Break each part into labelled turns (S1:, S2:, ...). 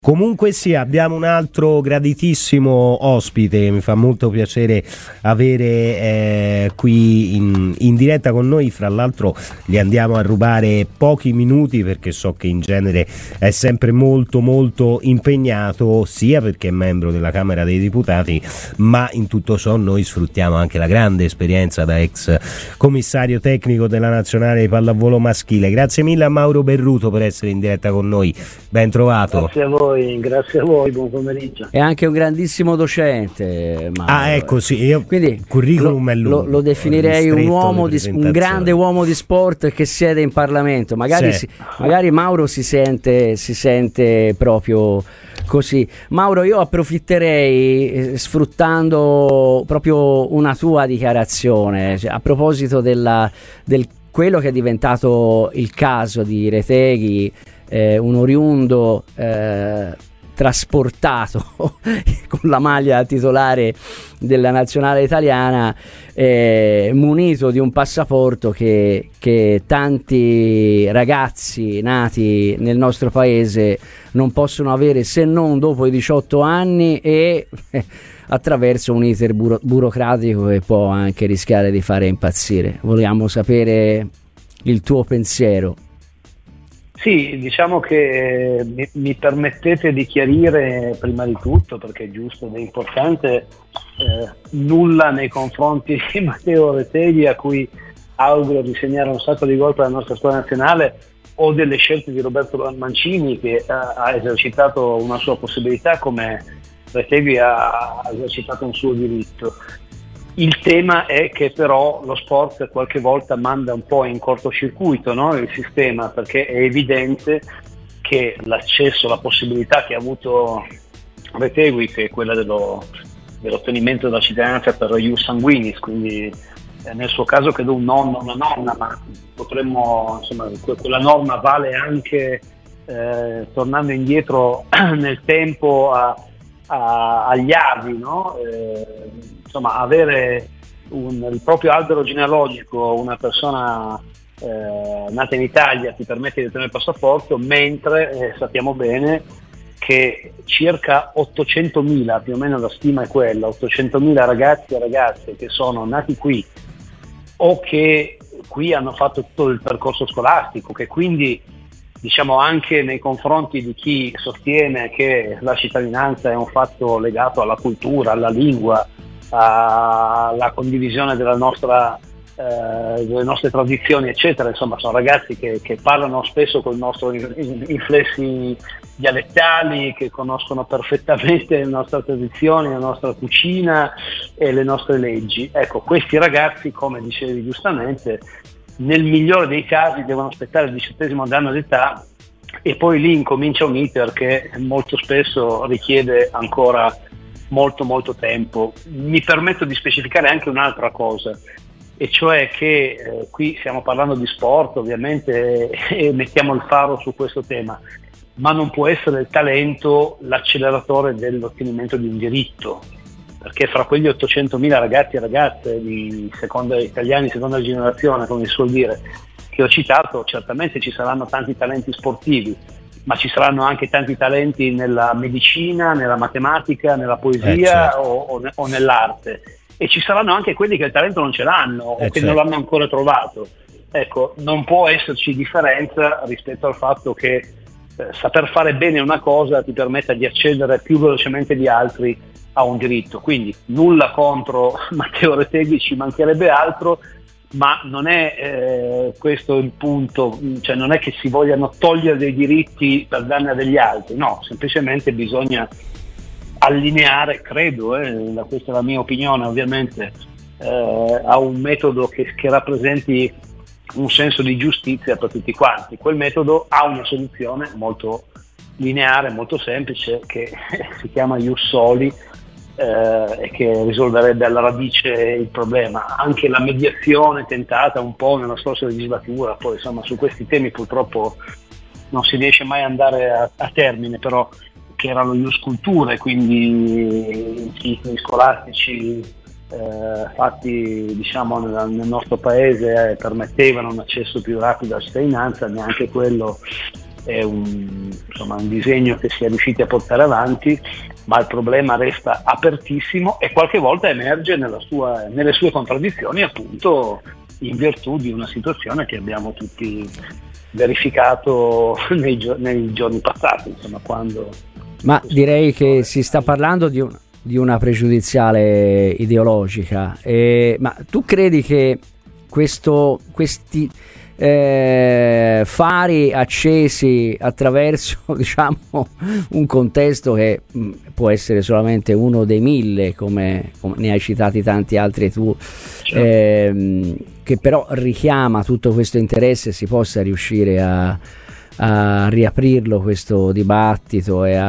S1: Comunque sì, abbiamo un altro graditissimo ospite, mi fa molto piacere avere qui in diretta con noi. Fra l'altro gli andiamo a rubare pochi minuti perché so che in genere è sempre molto impegnato, sia perché è membro della Camera dei Deputati, ma in tutto ciò noi sfruttiamo anche la grande esperienza da ex commissario tecnico della nazionale di pallavolo maschile. Grazie mille a Mauro Berruto per essere in diretta con noi, ben trovato.
S2: Grazie a voi, buon pomeriggio.
S3: È anche un grandissimo docente, Mauro.
S1: Ecco, sì, io quindi curriculum è lungo,
S3: lo definirei un grande uomo di sport che siede in Parlamento. Magari,
S1: sì.
S3: Magari Mauro si sente proprio così. Mauro, io approfitterei, sfruttando proprio una tua dichiarazione, a proposito del quello che è diventato il caso di Retegui, un oriundo trasportato con la maglia titolare della nazionale italiana, munito di un passaporto che tanti ragazzi nati nel nostro paese non possono avere se non dopo i 18 anni e attraverso un iter burocratico che può anche rischiare di fare impazzire. Vogliamo sapere il tuo pensiero.
S2: Sì, diciamo che mi permettete di chiarire prima di tutto, perché è giusto ed è importante, nulla nei confronti di Matteo Retegui, a cui auguro di segnare un sacco di gol per la nostra squadra nazionale, o delle scelte di Roberto Mancini, che ha esercitato una sua possibilità come Retegui ha esercitato un suo diritto. Il tema è che però lo sport qualche volta manda un po' in cortocircuito, no? Il sistema, perché è evidente che l'accesso, la possibilità che ha avuto Retegui, che è quella dell'ottenimento della cittadinanza per ius sanguinis, quindi nel suo caso credo un nonno, una nonna, ma potremmo, insomma, quella norma vale anche tornando indietro nel tempo agli avi, no? Insomma, avere il proprio albero genealogico, una persona nata in Italia ti permette di ottenere il passaporto, mentre sappiamo bene che circa 800.000, più o meno la stima è quella, 800.000 ragazzi e ragazze che sono nati qui o che qui hanno fatto tutto il percorso scolastico, che quindi, diciamo, anche nei confronti di chi sostiene che la cittadinanza è un fatto legato alla cultura, alla lingua, alla condivisione delle nostre tradizioni, eccetera, insomma sono ragazzi che parlano spesso con i nostri inflessi dialettali, che conoscono perfettamente le nostre tradizioni, la nostra cucina e le nostre leggi. Ecco, questi ragazzi, come dicevi giustamente, nel migliore dei casi devono aspettare il 18° anno d'età e poi lì incomincia un iter che molto spesso richiede ancora molto tempo. Mi permetto di specificare anche un'altra cosa, e cioè che qui stiamo parlando di sport ovviamente e mettiamo il faro su questo tema, ma non può essere il talento l'acceleratore dell'ottenimento di un diritto, perché fra quegli 800.000 ragazzi e ragazze italiani di seconda generazione, come si suol dire, che ho citato, certamente ci saranno tanti talenti sportivi, ma ci saranno anche tanti talenti nella medicina, nella matematica, nella poesia,
S1: certo.
S2: o nell'arte, e ci saranno anche quelli che il talento non ce l'hanno o che non l'hanno ancora trovato. Ecco, non può esserci differenza rispetto al fatto che saper fare bene una cosa ti permetta di accedere più velocemente di altri a un diritto. Quindi nulla contro Matteo Retegui, ci mancherebbe altro, ma non è questo il punto, cioè non è che si vogliano togliere dei diritti per danno degli altri, no, semplicemente bisogna allineare, credo, questa è la mia opinione ovviamente, a un metodo che rappresenti un senso di giustizia per tutti quanti. Quel metodo ha una soluzione molto lineare, molto semplice, che si chiama ius soli, e che risolverebbe alla radice il problema. Anche la mediazione tentata un po' nella scorsa legislatura, poi insomma su questi temi purtroppo non si riesce mai ad andare a termine, però che erano ius culture, quindi i cicli scolastici fatti, diciamo, nel nostro paese permettevano un accesso più rapido alla cittadinanza, neanche quello è un disegno che si è riusciti a portare avanti, ma il problema resta apertissimo e qualche volta emerge nelle sue contraddizioni, appunto in virtù di una situazione che abbiamo tutti verificato nei giorni passati, insomma, quando...
S3: Ma direi che si sta parlando di una pregiudiziale ideologica, ma tu credi che questi fari accesi attraverso, diciamo, un contesto che può essere solamente uno dei 1000, come ne hai citati tanti altri tu, certo, che però richiama tutto questo interesse, si possa riuscire a riaprirlo questo dibattito e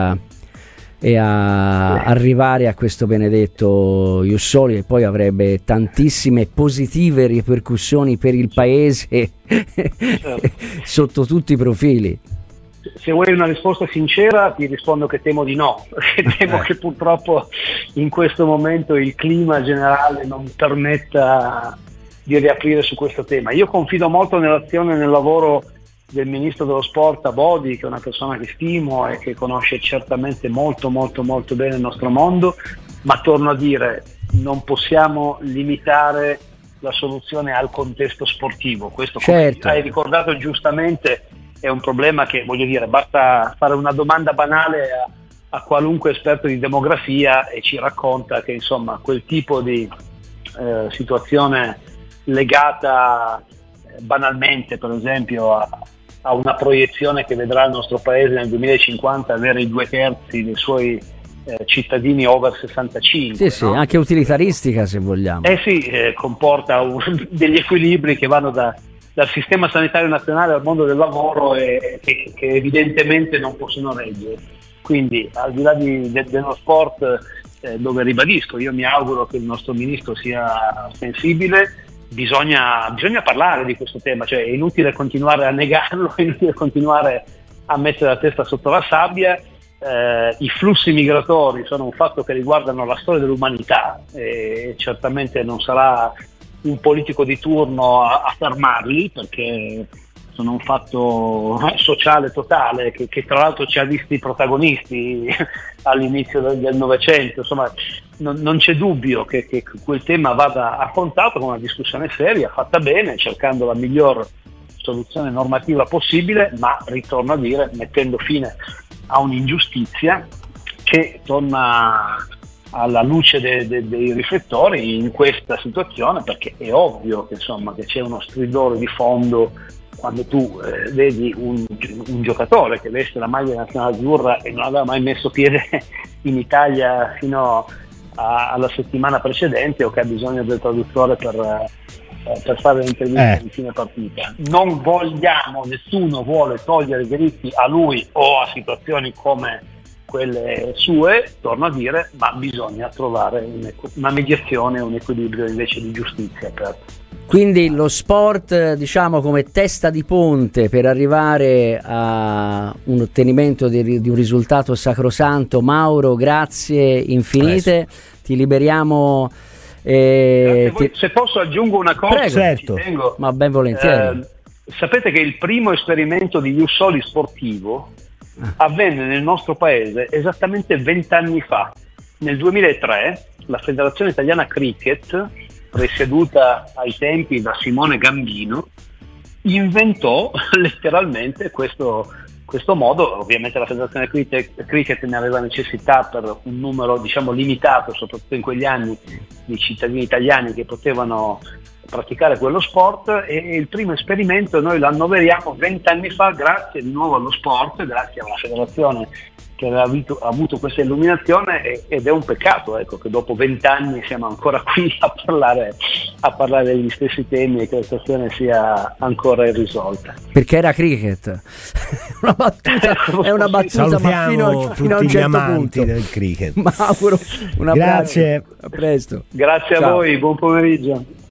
S3: a arrivare a questo benedetto Ius Soli, che poi avrebbe tantissime positive ripercussioni per il paese, certo, sotto tutti i profili.
S2: Se vuoi una risposta sincera ti rispondo che temo di no, perché temo che purtroppo in questo momento il clima generale non permetta di riaprire su questo tema. Io confido molto nell'azione e nel lavoro del ministro dello sport Abodi, che è una persona che stimo e che conosce certamente molto molto molto bene il nostro mondo, ma torno a dire, non possiamo limitare la soluzione al contesto sportivo. Questo, certo, come hai ricordato giustamente, è un problema che, voglio dire, basta fare una domanda banale a qualunque esperto di demografia e ci racconta che, insomma, quel tipo di situazione legata banalmente, per esempio, a una proiezione che vedrà il nostro paese nel 2050 avere i 2/3 dei suoi cittadini over 65.
S3: Sì,
S2: no?
S3: Sì, anche utilitaristica, se vogliamo.
S2: Comporta degli equilibri che vanno dal sistema sanitario nazionale al mondo del lavoro e che evidentemente non possono reggere. Quindi, al di là dello sport, dove ribadisco, io mi auguro che il nostro ministro sia sensibile, bisogna parlare di questo tema, cioè è inutile continuare a negarlo, è inutile continuare a mettere la testa sotto la sabbia. I flussi migratori sono un fatto che riguardano la storia dell'umanità e certamente non sarà un politico di turno a fermarli, perché sono un fatto sociale totale che tra l'altro ci ha visti protagonisti all'inizio del Novecento. Insomma, non c'è dubbio che quel tema vada affrontato con una discussione seria, fatta bene, cercando la miglior soluzione normativa possibile, ma ritorno a dire, mettendo fine a un'ingiustizia che torna alla luce dei riflettori in questa situazione, perché è ovvio che, insomma, che c'è uno stridore di fondo quando tu vedi un giocatore che veste la maglia nazionale azzurra e non aveva mai messo piede in Italia fino alla settimana precedente, o che ha bisogno del traduttore per fare l'intervista di fine partita. Non vogliamo, nessuno vuole togliere i diritti a lui o a situazioni come quelle sue, torno a dire, ma bisogna trovare una mediazione, un equilibrio invece di giustizia.
S3: Quindi lo sport, diciamo, come testa di ponte per arrivare a un ottenimento di un risultato sacrosanto. Mauro, grazie infinite, ti liberiamo.
S2: Se posso aggiungo una cosa.
S3: Prego, certo, ma ben volentieri.
S2: Sapete che il primo esperimento di Ius Soli sportivo avvenne nel nostro paese esattamente 20 anni fa. Nel 2003 la Federazione Italiana Cricket, presieduta ai tempi da Simone Gambino, inventò letteralmente questo modo. Ovviamente la Federazione Cricket ne aveva necessità per un numero, diciamo, limitato, soprattutto in quegli anni, di cittadini italiani che potevano praticare quello sport, e il primo esperimento noi lo annoveriamo 20 anni fa grazie di nuovo allo sport, grazie alla federazione che aveva avuto questa illuminazione, ed è un peccato, ecco, che dopo 20 anni siamo ancora qui a parlare degli stessi temi e che la situazione sia ancora irrisolta.
S3: Perché era cricket. È una battuta, ma fino a un certo punto
S1: del cricket.
S3: Mauro, un abbraccio.
S1: Grazie.
S3: A presto.
S2: Grazie. Ciao. A voi, buon pomeriggio.